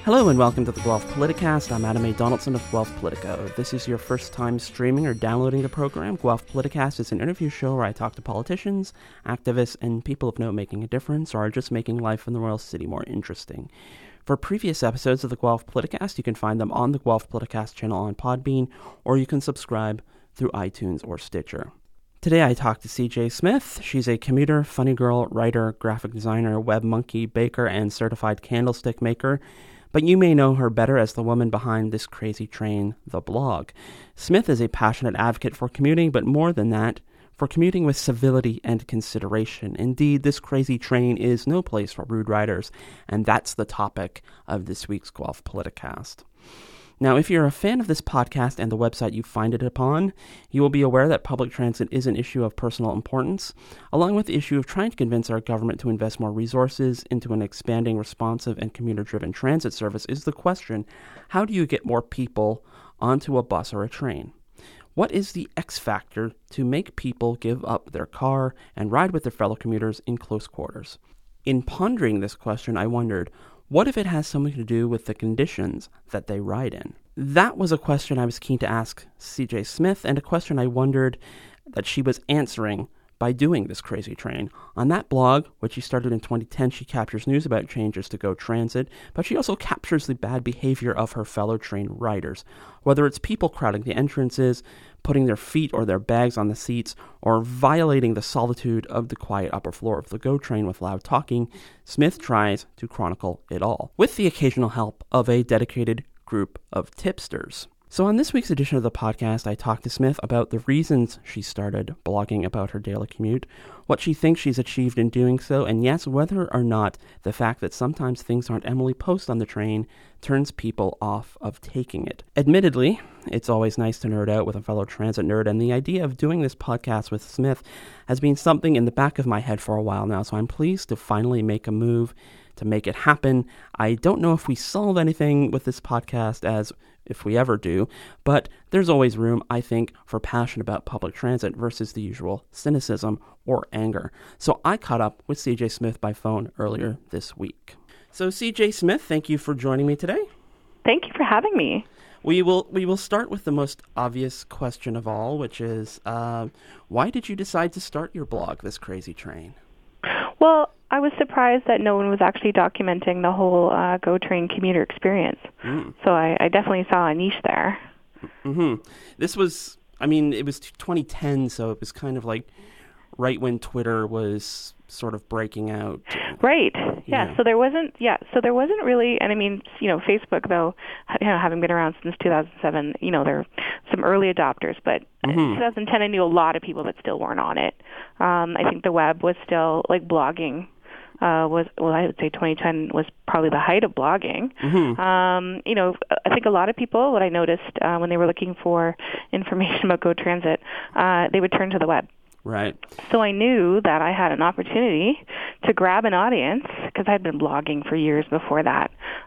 Hello and welcome to the Guelph Politicast. I'm Adam A. Donaldson of Guelph Politico. If this is your first time streaming or downloading the program, Guelph Politicast is an interview show where I talk to politicians, activists, and people of note making a difference or are just making life in the Royal City more interesting. For previous episodes of the Guelph Politicast, you can find them on the Guelph Politicast channel on Podbean, or you can subscribe through iTunes or Stitcher. Today I talked to CJ Smith. She's a commuter, funny girl, writer, graphic designer, web monkey, baker, and certified candlestick maker. But you may know her better as the woman behind This Crazy Train, the blog. Smith is a passionate advocate for commuting, but more than that, for commuting with civility and consideration. Indeed, This Crazy Train is no place for rude riders, and that's the topic of this week's Guelph Politicast. Now, if you're a fan of this podcast and the website you find it upon, you will be aware that public transit is an issue of personal importance, along with the issue of trying to convince our government to invest more resources into an expanding, responsive, and commuter-driven transit service is the question, how do you get more people onto a bus or a train? What is the X factor to make people give up their car and ride with their fellow commuters in close quarters? In pondering this question, I wondered, what if it has something to do with the conditions that they ride in? That was a question I was keen to ask CJ Smith, and a question I wondered that she was answering by doing This Crazy Train. On that blog, which she started in 2010, she captures news about changes to GO Transit, but she also captures the bad behavior of her fellow train riders. Whether it's people crowding the entrances, putting their feet or their bags on the seats, or violating the solitude of the quiet upper floor of the GO train with loud talking, Smith tries to chronicle it all, with the occasional help of a dedicated group of tipsters. So on this week's edition of the podcast, I talked to Smith about the reasons she started blogging about her daily commute, what she thinks she's achieved in doing so, and yes, whether or not the fact that sometimes things aren't Emily Post on the train turns people off of taking it. Admittedly, it's always nice to nerd out with a fellow transit nerd, and the idea of doing this podcast with Smith has been something in the back of my head for a while now, so I'm pleased to finally make a move to make it happen. I don't know if we solve anything with this podcast, as if we ever do, but there's always room, I think, for passion about public transit versus the usual cynicism or anger. So I caught up with CJ Smith by phone earlier this week. So CJ Smith, thank you for joining me today. Thank you for having me. We will start with the most obvious question of all, which is, why did you decide to start your blog, This Crazy Train? Well, I was surprised that no one was actually documenting the whole GO train commuter experience. So I definitely saw a niche there. Mm-hmm. This was, it was 2010, so it was kind of like right when Twitter was sort of breaking out. Right. Yeah. So there wasn't really, and Facebook, though, having been around since 2007, there are some early adopters, but in 2010 I knew a lot of people that still weren't on it. I think the web was still, like, blogging I would say 2010 was probably the height of blogging. I think a lot of people, what I noticed when they were looking for information about GO Transit, they would turn to the web. Right. So I knew that I had an opportunity to grab an audience, because I had been blogging for years before that.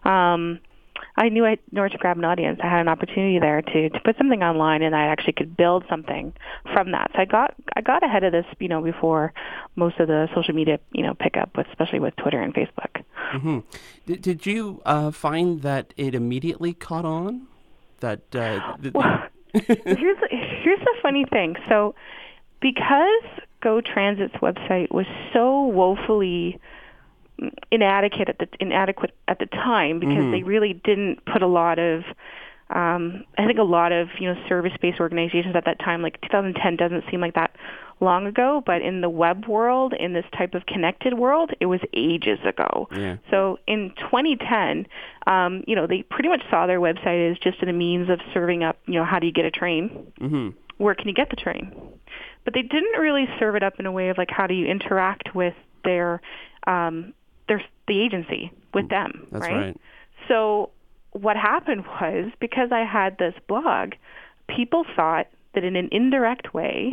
I knew in order to grab an audience, I had an opportunity there to put something online, and I actually could build something from that. So I got ahead of this, before most of the social media, pick up, especially with Twitter and Facebook. Mm-hmm. Did you find that it immediately caught on? Well, here's the funny thing. So, because GO Transit's website was so woefully inadequate at the time, because they really didn't put a lot of I think a lot of service-based organizations at that time, like 2010 doesn't seem like that long ago, but in the web world, in this type of connected world, it was ages ago. Yeah. So in 2010, they pretty much saw their website as just a means of serving up, how do you get a train? Where can you get the train? But they didn't really serve it up in a way of, like, how do you interact with the agency, with them. That's right. So what happened was, because I had this blog, people thought that in an indirect way,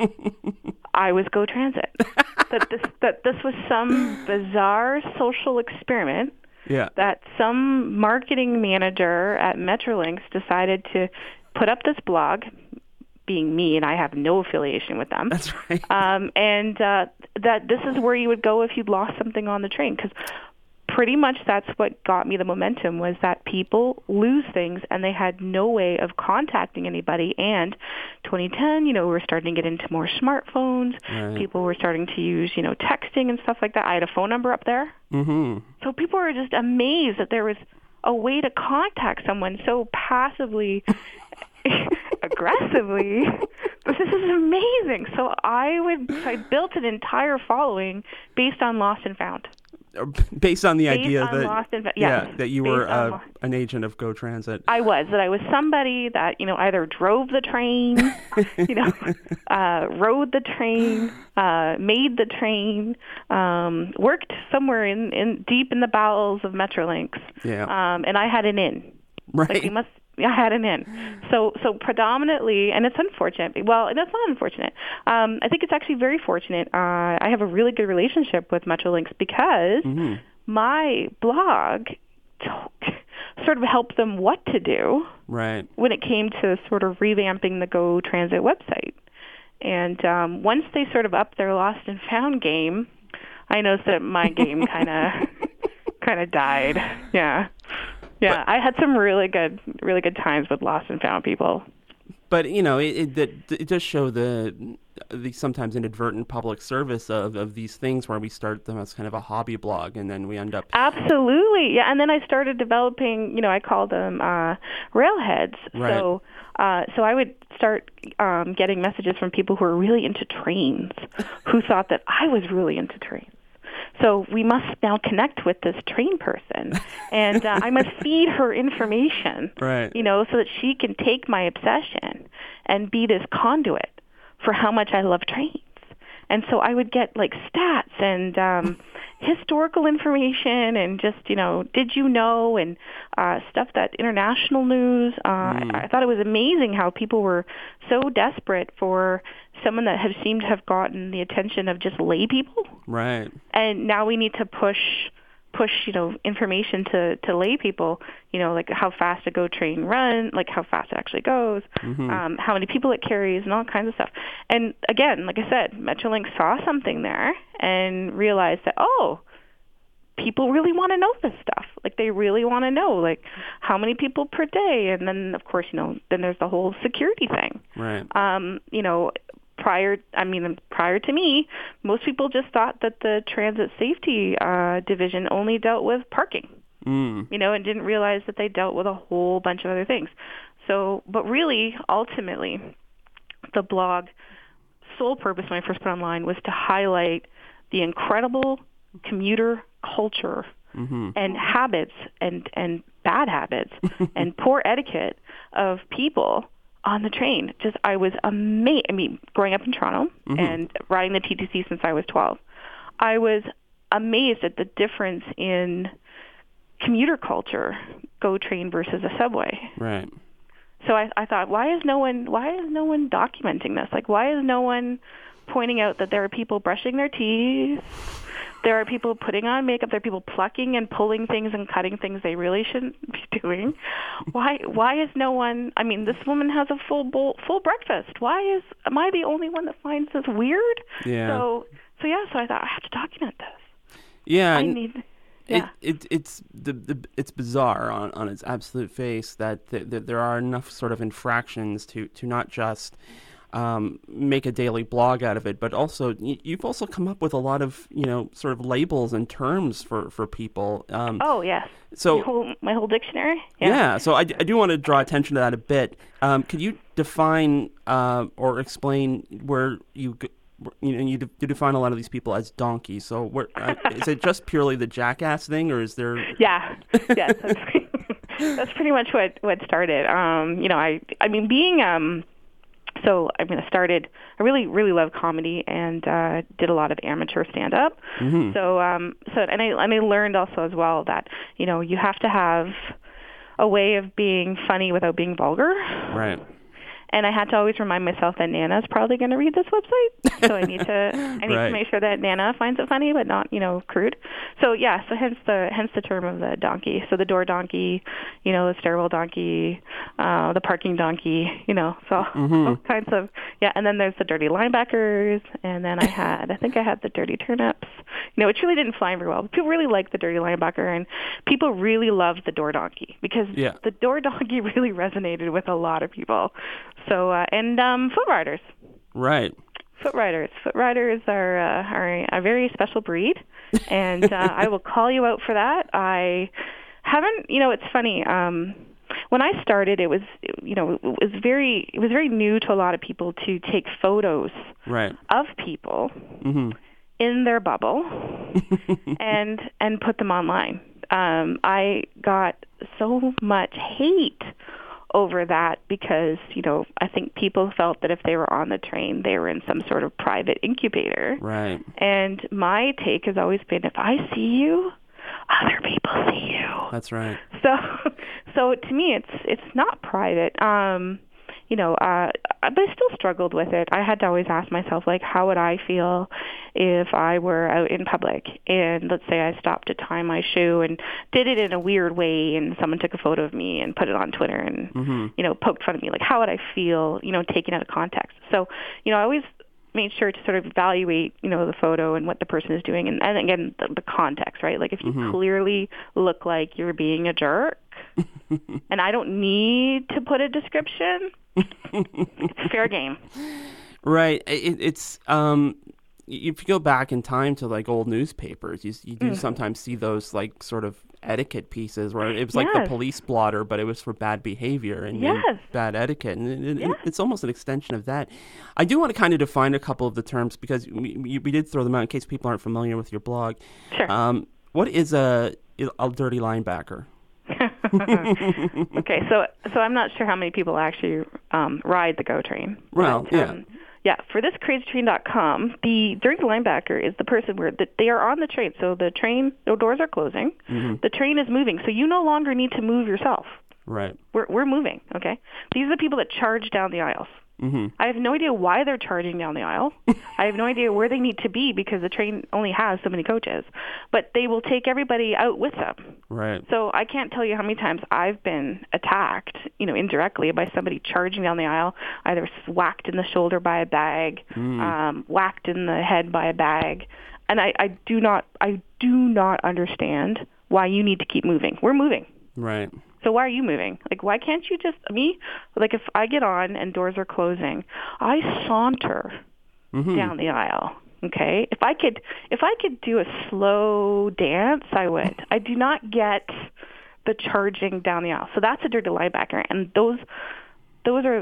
I was GO Transit. that this was some bizarre social experiment. Yeah. That some marketing manager at Metrolinx decided to put up this blog, being me, and I have no affiliation with them. That's right. And that this is where you would go if you'd lost something on the train, because pretty much that's what got me the momentum, was that people lose things and they had no way of contacting anybody. And 2010, we were starting to get into more smartphones. Right. People were starting to use, texting and stuff like that. I had a phone number up there. Mm-hmm. So people were just amazed that there was a way to contact someone so passively, aggressively. This is amazing. So I built an entire following based on lost and found. Based on the idea on that that you were an agent of Go Transit. I was somebody that either drove the train, rode the train, made the train, worked somewhere in deep in the bowels of Metrolinx. Yeah. And I had an in. Right. I had an in. So predominantly, and it's unfortunate. Well, that's not unfortunate. I think it's actually very fortunate. I have a really good relationship with Metrolinx because my blog sort of helped them what to do when it came to sort of revamping the Go Transit website. And once they sort of upped their lost and found game, I noticed that my game kind of died. Yeah. Yeah, I had some really good times with lost and found people. But it does show the sometimes inadvertent public service of these things where we start them as kind of a hobby blog and then we end up absolutely, yeah. And then I started developing, I call them railheads. Right. So I would start getting messages from people who are really into trains, who thought that I was really into trains. So we must now connect with this train person, and I must feed her information, right? So that she can take my obsession and be this conduit for how much I love trains. And so I would get like stats and historical information and just, did you know, and stuff that international news. I thought it was amazing how people were so desperate for someone that have seemed to have gotten the attention of just lay people. Right. And now we need to push information to lay people, like how fast a Go train runs, like how fast it actually goes, how many people it carries, and all kinds of stuff. And again, like I said, Metrolinx saw something there and realized that, people really want to know this stuff. Like they really want to know, like how many people per day. And then, of course, then there's the whole security thing. Right. Prior to me, most people just thought that the transit safety division only dealt with parking, and didn't realize that they dealt with a whole bunch of other things. So, but really, ultimately, the blog sole purpose when I first put online was to highlight the incredible commuter culture and habits and bad habits and poor etiquette of people on the train. I was amazed. I mean, growing up in Toronto and riding the TTC since I was 12, I was amazed at the difference in commuter culture, Go train versus a subway. Right. So I thought, why is no one documenting this? Like, why is no one pointing out that there are people brushing their teeth? There are people putting on makeup. There are people plucking and pulling things and cutting things they really shouldn't be doing. Why is no one? I mean, this woman has a full breakfast. Am I the only one that finds this weird? Yeah. So I thought I have to document this. Yeah. Yeah. It's bizarre on its absolute face that there are enough sort of infractions to not just make a daily blog out of it, but also you've also come up with a lot of sort of labels and terms for people. Oh yes. So my whole dictionary. Yeah. So I do want to draw attention to that a bit. Can you define or explain where you define a lot of these people as donkeys? So is it just purely the jackass thing, or is there? Yeah. Yes. That's pretty much what started. I really, really love comedy and did a lot of amateur stand-up. So I learned also as well that, you have to have a way of being funny without being vulgar. Right. And I had to always remind myself that Nana's probably going to read this website. So I need to make sure that Nana finds it funny, but not, crude. So yeah, so hence the term of the donkey. So the door donkey, the stairwell donkey, the parking donkey, so all kinds of, and then there's the dirty linebackers, and then I think I had the dirty turnips. Which really didn't fly very well. People really liked the dirty linebacker, and people really loved the door donkey because the door donkey really resonated with a lot of people. So and foot riders. Right. Foot riders. Foot riders are a very special breed, and I will call you out for that. I haven't. It's funny. When I started, it was very new to a lot of people to take photos of people in their bubble and put them online. I got so much hate over that because, I think people felt that if they were on the train, they were in some sort of private incubator. Right. And my take has always been, if I see you, other people see you. That's right. So to me, it's not private. But I still struggled with it. I had to always ask myself, how would I feel if I were out in public and let's say I stopped to tie my shoe and did it in a weird way and someone took a photo of me and put it on Twitter and, poked fun of me. How would I feel, taken out of context? So, I always made sure to sort of evaluate, the photo and what the person is doing. And again, the context, right? If you clearly look like you're being a jerk and I don't need to put a description, it's fair game. Right. It's if you go back in time to old newspapers, you do sometimes see those sort of etiquette pieces where it was the police blotter, but it was for bad behavior and bad etiquette, and it's almost an extension of that. I do want to kind of define a couple of the terms because we did throw them out in case people aren't familiar with your blog. Sure. What is a dirty linebacker? Okay, so I'm not sure how many people actually ride the GO train. Well, for this crazytrain.com, the dirty linebacker is the person where they are on the train. So the doors are closing. The train is moving, so you no longer need to move yourself. Right. We're moving, okay? These are the people that charge down the aisles. I have no idea why they're charging down the aisle. I have no idea where they need to be because the train only has so many coaches. But they will take everybody out with them. Right. So I can't tell you how many times I've been attacked, indirectly by somebody charging down the aisle, either whacked in the shoulder by a bag, whacked in the head by a bag. And I do not understand why you need to keep moving. We're moving. Right. So why are you moving? Why can't you just, if I get on and doors are closing, I saunter down the aisle, okay? If I could do a slow dance, I would. I do not get the charging down the aisle. So that's a dirty linebacker. And those are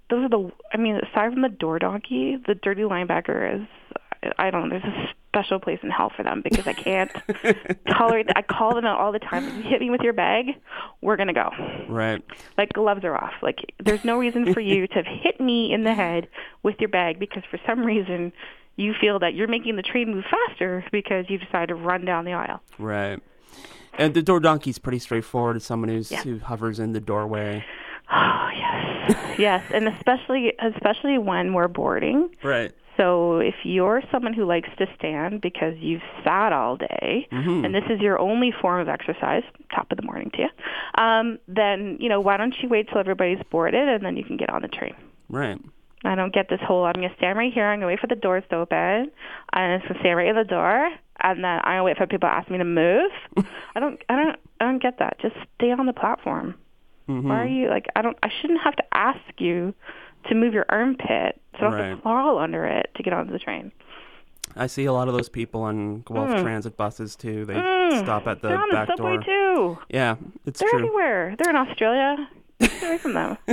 aside from the door donkey, the dirty linebacker is, I don't know, there's a special place in hell for them because I can't tolerate that. I call them out all the time. If you hit me with your bag, we're going to go. Right. Gloves are off. There's no reason for you to hit me in the head with your bag because for some reason you feel that you're making the train move faster because you decided to run down the aisle. Right. And the door donkey's pretty straightforward. It's someone who hovers in the doorway. Oh, yes. Yes, and especially when we're boarding. Right. So if you're someone who likes to stand because you've sat all day, and this is your only form of exercise, top of the morning to you, then, why don't you wait till everybody's boarded and then you can get on the train. Right. I don't get this whole, I'm going to stand right here, I'm going to wait for the doors to open, and I'm going to stand right in the door, and then I'm going to wait for people to ask me to move. I don't get that. Just stay on the platform. Why are you, I shouldn't have to ask you to move your armpit so I don't have to crawl under it to get onto the train. I see a lot of those people on Guelph Transit buses, too. They stop at the back door. They're on the subway, too. Yeah, They're everywhere. They're in Australia. Get away from them.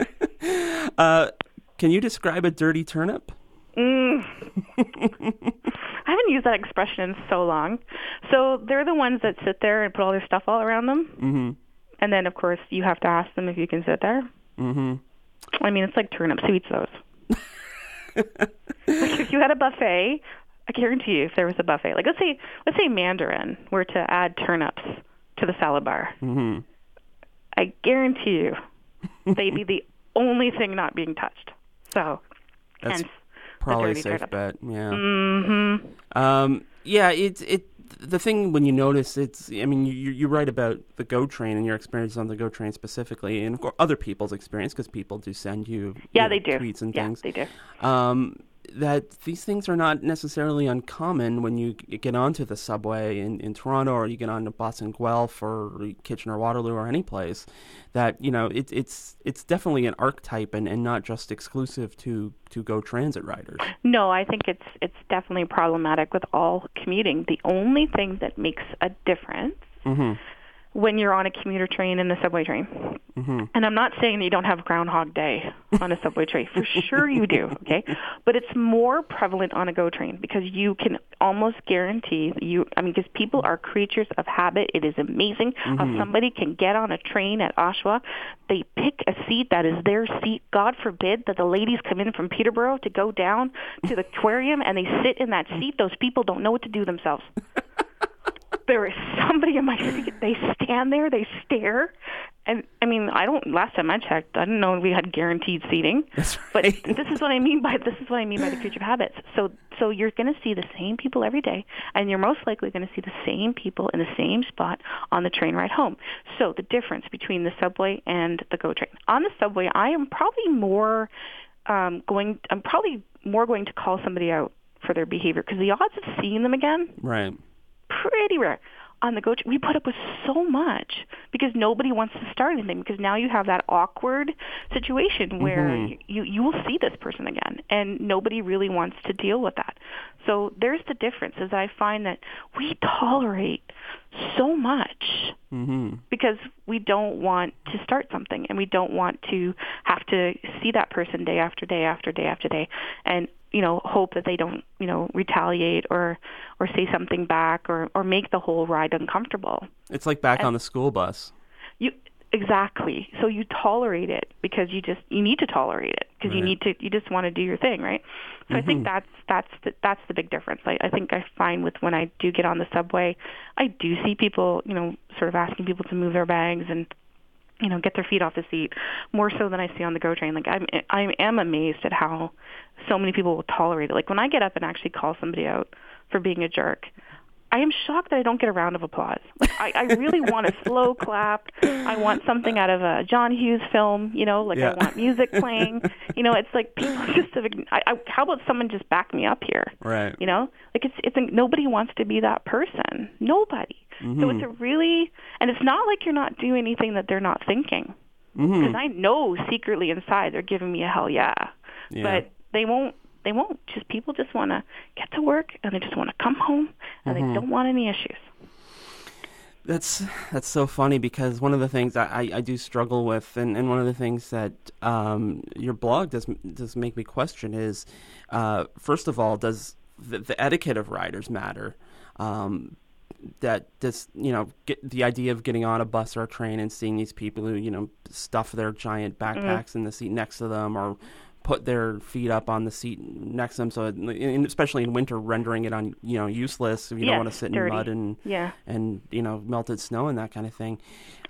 Can you describe a dirty turnip? I haven't used that expression in so long. So they're the ones that sit there and put all their stuff all around them. And then, of course, you have to ask them if you can sit there. It's like turnips. Who eats those? If you had a buffet, I guarantee you, if there was a buffet, let's say Mandarin were to add turnips to the salad bar, I guarantee you they'd be the only thing not being touched. So, hence Probably a safe bet, yeah. Mm-hmm. Yeah, the thing when you notice you write about the GO train and your experience on the GO train specifically, and of course other people's experience because people do send you, they do. tweets and things. Yeah, they do. That these things are not necessarily uncommon when you get onto the subway in Toronto, or you get on a bus in Guelph or Kitchener-Waterloo or any place. That it's definitely an archetype and not just exclusive to GO Transit riders. No, I think it's definitely problematic with all commuting. The only thing that makes a difference when you're on a commuter train and a subway train, and I'm not saying that you don't have Groundhog Day on a subway train. For sure you do, okay? But it's more prevalent on a GO train because you can almost guarantee because people are creatures of habit. It is amazing how somebody can get on a train at Oshawa. They pick a seat that is their seat. God forbid that the ladies come in from Peterborough to go down to the aquarium and they sit in that seat. Those people don't know what to do themselves. There is somebody in my seat. They stand there, they stare, and last time I checked, I didn't know we had guaranteed seating. That's right. But this is what I mean by the creature of habits. So you're going to see the same people every day, and you're most likely going to see the same people in the same spot on the train ride home. So the difference between the subway and the GO train. On the subway, I am probably more going to call somebody out for their behavior because the odds of seeing them again, right, pretty rare. On the GO train, we put up with so much because nobody wants to start anything because now you have that awkward situation where you will see this person again and nobody really wants to deal with that. So there's the difference is I find that we tolerate so much because we don't want to start something and we don't want to have to see that person day after day after day after day and hope that they don't, retaliate or say something back or make the whole ride uncomfortable. It's like back on the school bus. Exactly. So you tolerate it because you need to tolerate it because you just want to do your thing, right? So I think that's the big difference. I think I find with when I do get on the subway, I do see people, sort of asking people to move their bags and get their feet off the seat more so than I see on the GO train. Like I am amazed at how so many people will tolerate it. Like when I get up and actually call somebody out for being a jerk, I am shocked that I don't get a round of applause. Like I really want a slow clap. I want something out of a John Hughes film, I want music playing. It's like people just how about someone just back me up here? Right. It's nobody wants to be that person. Nobody. So it's and it's not like you're not doing anything that they're not thinking. Because I know secretly inside they're giving me a hell yeah. But they won't. Just people just want to get to work and they just want to come home and they don't want any issues. That's so funny because one of the things I do struggle with and one of the things that your blog does make me question is, first of all, does the etiquette of riders matter? That just, get the idea of getting on a bus or a train and seeing these people who, stuff their giant backpacks in the seat next to them or put their feet up on the seat next to them. So, especially in winter, rendering it useless if you don't want to sit dirty. in mud and melted snow and that kind of thing.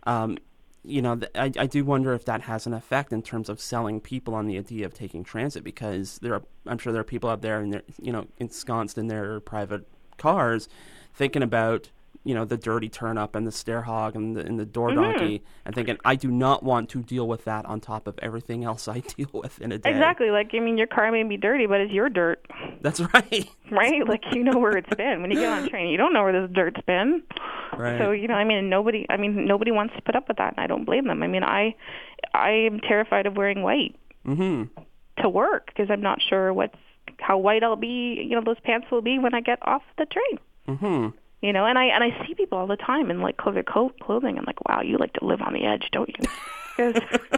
I do wonder if that has an effect in terms of selling people on the idea of taking transit because I'm sure there are people out there and they're, ensconced in their private cars thinking about the dirty turn-up and the stair hog and the door donkey and thinking, I do not want to deal with that on top of everything else I deal with in a day. Exactly. Your car may be dirty, but it's your dirt. That's right. Right? Where it's been. When you get on a train, you don't know where this dirt's been. Right. So, nobody wants to put up with that, and I don't blame them. I am terrified of wearing white to work because I'm not sure how white I'll be, those pants will be when I get off the train. And I see people all the time in covered clothing. I'm like, wow, you like to live on the edge, don't you?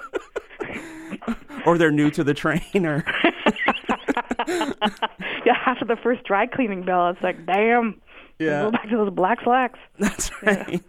Or they're new to the train, or after the first dry cleaning bill, it's like, damn. Yeah. Go back to those black slacks. That's right.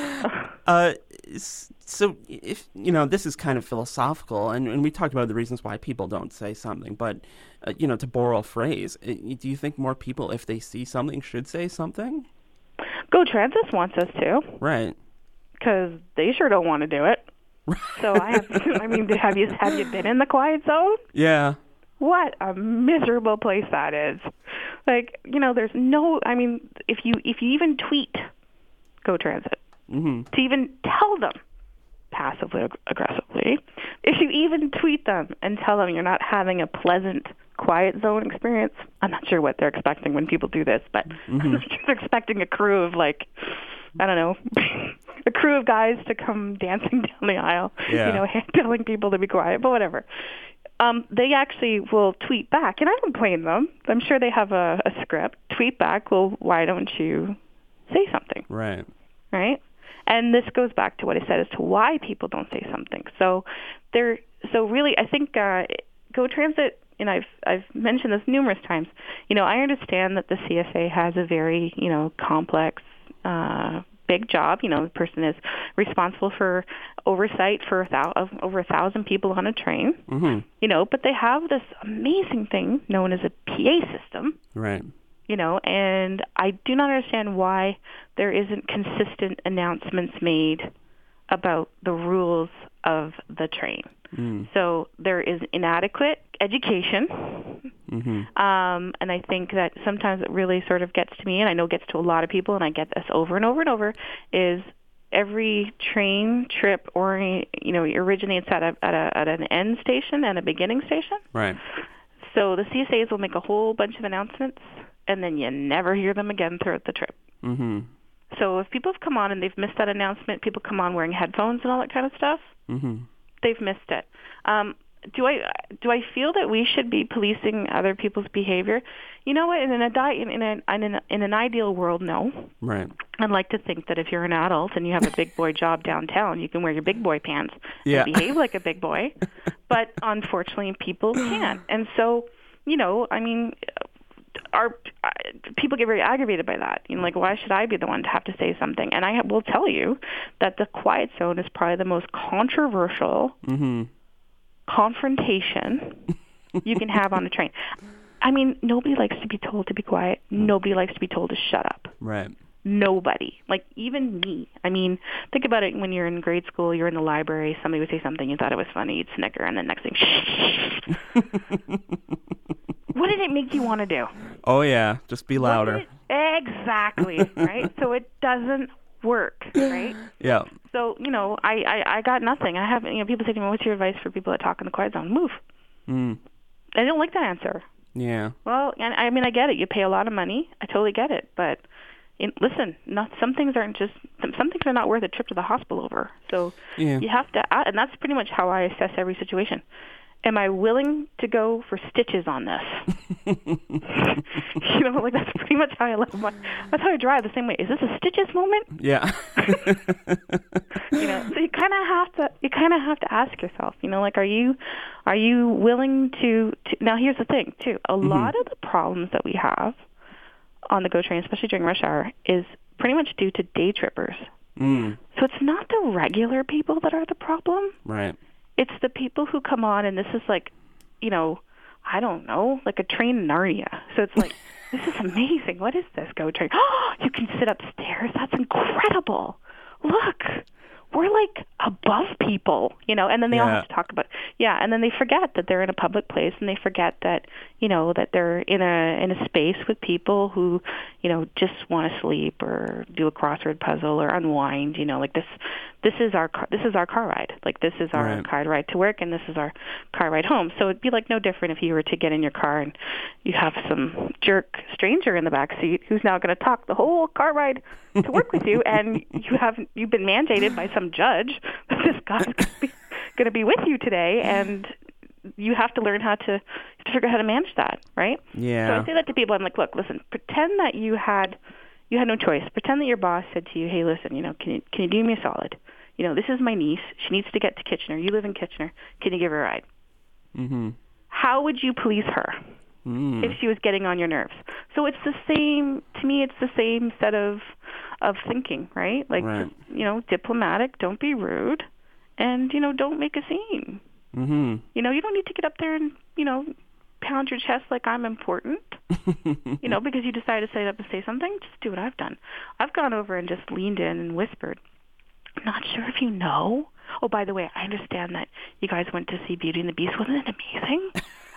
So if this is kind of philosophical, and we talked about the reasons why people don't say something, but to borrow a phrase, do you think more people, if they see something, should say something? GO Transit wants us to. Right. Because they sure don't want to do it. So have you been in the quiet zone? Yeah. what a miserable place that is. Like, there's no, I mean, if you even tweet Go Transit, to even tell them passively aggressively, if you even tweet them and tell them you're not having a pleasant quiet zone experience, I'm not sure what they're expecting when people do this, but I'm not sure they're expecting a crew of a crew of guys to come dancing down the aisle, telling people to be quiet, but whatever. They actually will tweet back, and I don't blame them. I'm sure they have a script. Tweet back, well, why don't you say something? Right. And this goes back to what I said as to why people don't say something. So really, I think Go Transit, and I've mentioned this numerous times. I understand that the CSA has a very complex, big job. The person is responsible for oversight for over 1,000 people on a train. But they have this amazing thing known as a PA system. Right. And I do not understand why there isn't consistent announcements made about the rules of the train. So there is inadequate education, and I think that sometimes it really sort of gets to me, and I know it gets to a lot of people, and I get this over and over and over, is every train trip originates at an end station and a beginning station. Right. So the CSAs will make a whole bunch of announcements, and then you never hear them again throughout the trip. So if people have come on and they've missed that announcement, people come on wearing headphones and all that kind of stuff, they've missed it. Do I feel that we should be policing other people's behavior? You know what? In an ideal world, no. Right. I'd like to think that if you're an adult and you have a big boy job downtown, you can wear your big boy pants and behave like a big boy. But unfortunately, people can't. And so, people get very aggravated by that. Why should I be the one to have to say something? And I will tell you that the quiet zone is probably the most controversial confrontation you can have on a train. I mean, nobody likes to be told to be quiet. Nobody likes to be told to shut up. Right. Nobody. Even me. I mean, think about it when you're in grade school, you're in the library, somebody would say something, you thought it was funny, you'd snicker, and then next thing, shh. What did it make you want to do? Oh, yeah. Just be louder. Exactly, right? So it doesn't work, right? Yeah. So, I got nothing. I have, people say to me, what's your advice for people that talk in the quiet zone? Move. I don't like that answer. Yeah. Well, and I mean, I get it. You pay a lot of money. I totally get it. But listen, some things are not worth a trip to the hospital over. So you have to, and that's pretty much how I assess every situation. Am I willing to go for stitches on this? That's pretty much how I live that's how I drive, the same way. Is this a stitches moment? Yeah. So you kind of have to ask yourself, are you willing to now here's the thing too. A lot of the problems that we have on the GO train, especially during rush hour, is pretty much due to day trippers. So it's not the regular people that are the problem. Right. It's the people who come on, and this is I don't know, like a train in Narnia. So it's like, this is amazing. What is this GO train? Oh, you can sit upstairs. That's incredible. Look, we're above people, and then they all have to talk about, and then they forget that they're in a public place, and they forget that, that they're in a space with people who, just want to sleep or do a crossword puzzle or unwind, this is our car ride. This is our car ride to work, and this is our car ride home. So it'd be no different if you were to get in your car and you have some jerk stranger in the back seat who's now going to talk the whole car ride to work with you, and you've been mandated by some judge that this guy's going to be with you today, and you have to learn how to figure out how to manage that, right? Yeah. So I say that to people. I'm like, look, listen, pretend that you had no choice. Pretend that your boss said to you, hey, listen, can you do me a solid? This is my niece. She needs to get to Kitchener. You live in Kitchener. Can you give her a ride? How would you police her if she was getting on your nerves? So it's the same, to me, it's the same set of thinking, right? Diplomatic, don't be rude, and, don't make a scene. You don't need to get up there and, pound your chest like I'm important, because you decided to sit up and say something. Just do what I've done. I've gone over and just leaned in and whispered, I'm not sure if you know. Oh, by the way, I understand that you guys went to see Beauty and the Beast. Wasn't it amazing?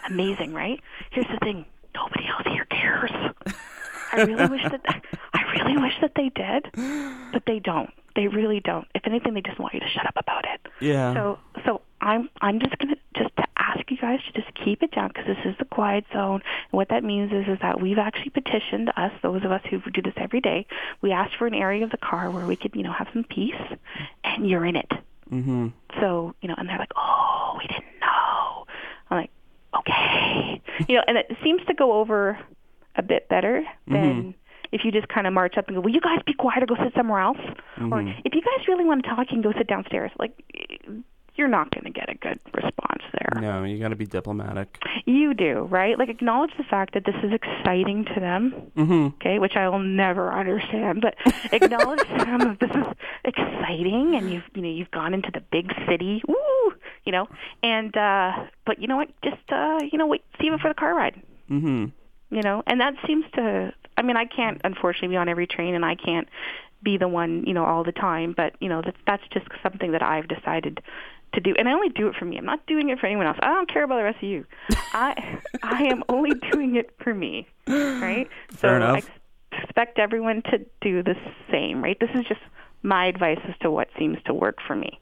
amazing, right? Here's the thing: nobody else here cares. I really wish that they did, but they don't. They really don't. If anything, they just want you to shut up about it. Yeah. So I'm just gonna to ask you guys to just keep it down, because this is the quiet zone. And what that means is that we've actually petitioned those of us who do this every day. We asked for an area of the car where we could, have some peace, and you're in it. Mm-hmm. So, and they're like, oh, we didn't know. I'm like, okay. And it seems to go over a bit better than if you just kind of march up and go, will you guys be quiet or go sit somewhere else? Mm-hmm. Or if you guys really want to talk, you can go sit downstairs. Like, you're not going to get a good response there. No, you got to be diplomatic. You do, right? Like, acknowledge the fact that this is exciting to them, okay, which I will never understand, but acknowledge to them that this is exciting, and you've gone into the big city, woo, and but you know what? Just wait, save it for the car ride. Mm-hmm. And that seems to. I mean, I can't unfortunately be on every train, and I can't be the one, all the time. But that's just something that I've decided to do, and I only do it for me. I'm not doing it for anyone else. I don't care about the rest of you. I am only doing it for me, right? Fair enough. I expect everyone to do the same, right? This is just my advice as to what seems to work for me.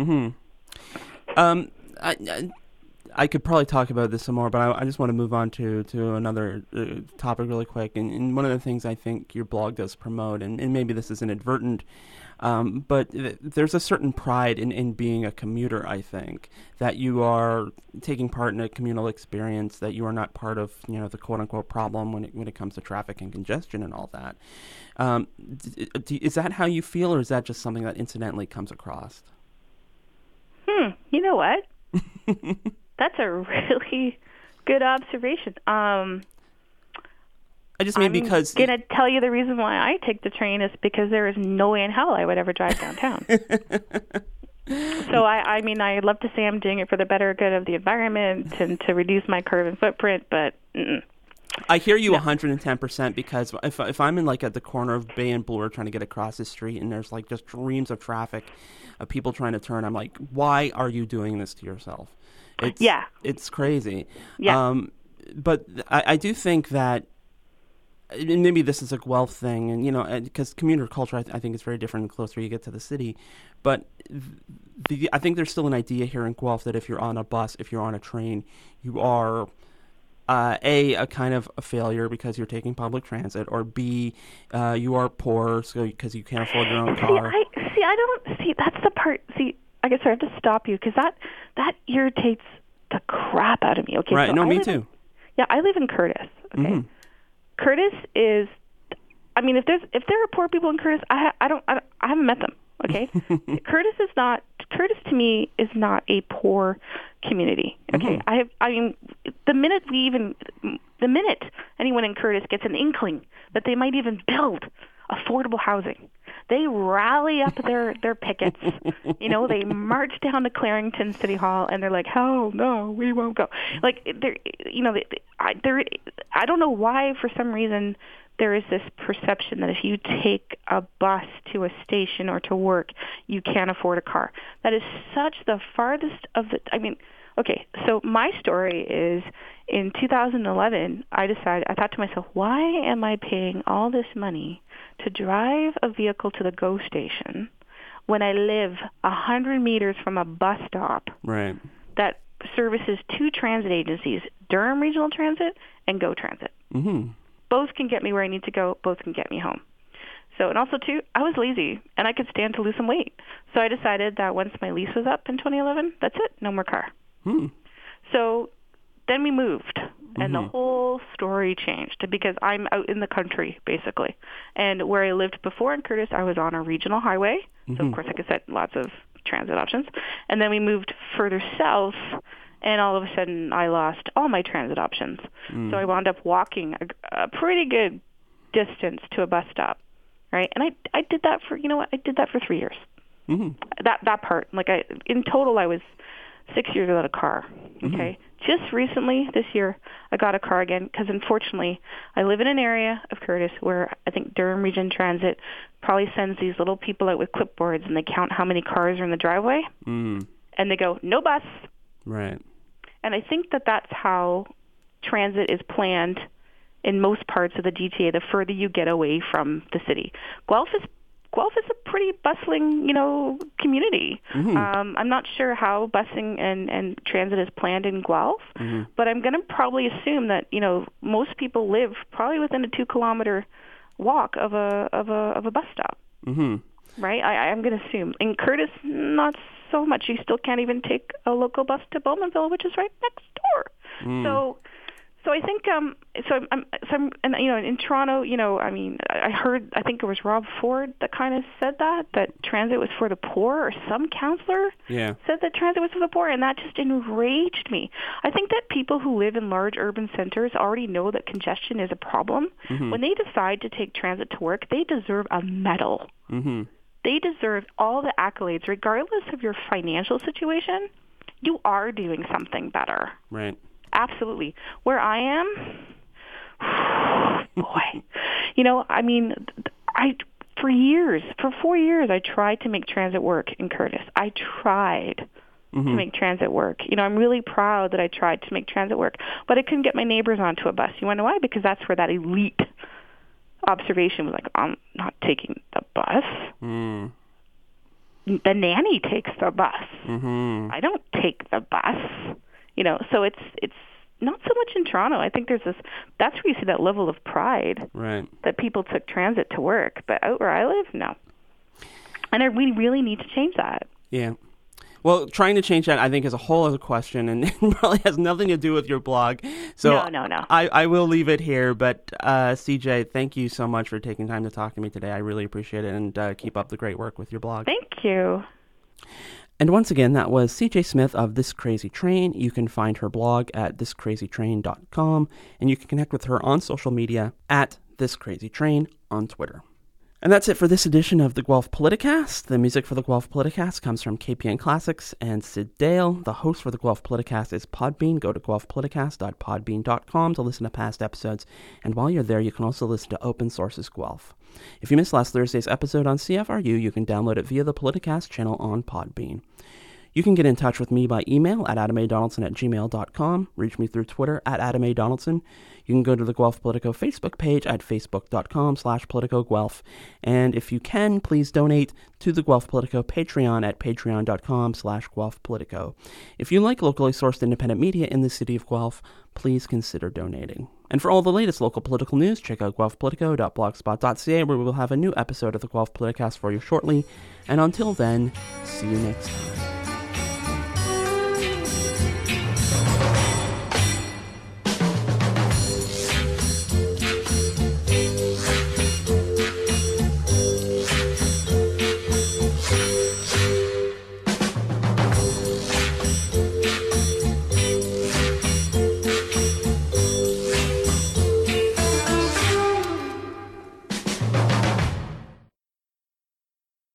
I could probably talk about this some more, but I just want to move on to another topic really quick. And one of the things I think your blog does promote, and maybe this is inadvertent, but there's a certain pride in being a commuter, I think, that you are taking part in a communal experience, that you are not part of, the quote-unquote problem when it comes to traffic and congestion and all that. Is that how you feel, or is that just something that incidentally comes across? You know what? That's a really good observation. I just mean because I'm going to tell you the reason why I take the train is because there is no way in hell I would ever drive downtown. So, I'd love to say I'm doing it for the better good of the environment and to reduce my carbon footprint, but I hear you 110%, because if I'm in at the corner of Bay and Bloor trying to get across the street and there's just streams of traffic of people trying to turn, I'm like, why are you doing this to yourself? It's crazy. Yeah. But I do think that, and maybe this is a Guelph thing, and because commuter culture I think is very different the closer you get to the city. But I think there's still an idea here in Guelph that if you're on a bus, if you're on a train, you are a kind of a failure because you're taking public transit, or B, you are poor because you can't afford your own car. That's the part. I guess I have to stop you, because that irritates the crap out of me. Okay, right? So me too. I live in Curtis. Okay, mm-hmm. Curtis is. If there are poor people in Curtis, I haven't met them. Okay, Curtis to me is not a poor community. Okay, mm-hmm. The minute anyone in Curtis gets an inkling that they might even build affordable housing, they rally up their pickets. They march down to Clarington City Hall, and they're like, "Hell no, we won't go." I don't know why, for some reason, there is this perception that if you take a bus to a station or to work, you can't afford a car. That is such the farthest of the. Okay, so my story is in 2011, I thought to myself, why am I paying all this money to drive a vehicle to the GO station when I live 100 meters from a bus stop right. that services two transit agencies, Durham Regional Transit and GO Transit? Mm-hmm. Both can get me where I need to go. Both can get me home. So, and also, too, I was lazy, and I could stand to lose some weight. So I decided that once my lease was up in 2011, that's it, no more car. So then we moved, and the whole story changed, because I'm out in the country, basically. And where I lived before in Curtis, I was on a regional highway. So, of course, I could set lots of transit options. And then we moved further south, and all of a sudden I lost all my transit options. So I wound up walking a pretty good distance to a bus stop, right? And I did that for, I did that for 3 years. That part. In total, I was 6 years without a car, okay? Just recently, this year, I got a car again, because unfortunately, I live in an area of Curtis where I think Durham Region Transit probably sends these little people out with clipboards, and they count how many cars are in the driveway, and they go, no bus. Right. And I think that that's how transit is planned in most parts of the GTA, the further you get away from the city. Guelph is a pretty bustling, community. Mm-hmm. I'm not sure how busing and transit is planned in Guelph, but I'm going to probably assume that, most people live probably within a 2-kilometer walk of a bus stop. Mm-hmm. Right? I'm going to assume. In Courtice, not so much. You still can't even take a local bus to Bowmanville, which is right next door. So I think in Toronto, I think it was Rob Ford that kind of said that transit was for the poor, or some counselor said that transit was for the poor, and that just enraged me. I think that people who live in large urban centers already know that congestion is a problem. Mm-hmm. When they decide to take transit to work, they deserve a medal. Mm-hmm. They deserve all the accolades, regardless of your financial situation. You are doing something better. Right. Absolutely. Where I am, boy, for 4 years, I tried to make transit work in Courtice. I tried to make transit work. I'm really proud that I tried to make transit work, but I couldn't get my neighbors onto a bus. You want to know why? Because that's where that elite observation was like, I'm not taking the bus. Mm. The nanny takes the bus. Mm-hmm. I don't take the bus. So it's not so much in Toronto. I think that's where you see that level of pride, right, that people took transit to work. But out where I live, no. And we really need to change that. Yeah. Well, trying to change that, I think, is a whole other question, and it probably has nothing to do with your blog. So No. I will leave it here. But CJ, thank you so much for taking time to talk to me today. I really appreciate it, and keep up the great work with your blog. Thank you. And once again, that was CJ Smith of This Crazy Train. You can find her blog at thiscrazytrain.com, and you can connect with her on social media at thiscrazytrain on Twitter. And that's it for this edition of the Guelph Politicast. The music for the Guelph Politicast comes from KPN Classics and Sid Dale. The host for the Guelph Politicast is Podbean. Go to guelphpoliticast.podbean.com to listen to past episodes. And while you're there, you can also listen to Open Sources Guelph. If you missed last Thursday's episode on CFRU, you can download it via the Politicast channel on Podbean. You can get in touch with me by email at adamadonaldson@gmail.com. Reach me through Twitter at adamadonaldson. You can go to the Guelph Politico Facebook page at facebook.com/politicoguelph. And if you can, please donate to the Guelph Politico Patreon at patreon.com/guelphpolitico. If you like locally sourced independent media in the city of Guelph, please consider donating. And for all the latest local political news, check out guelphpolitico.blogspot.ca, where we will have a new episode of the Guelph Politicast for you shortly. And until then, see you next time.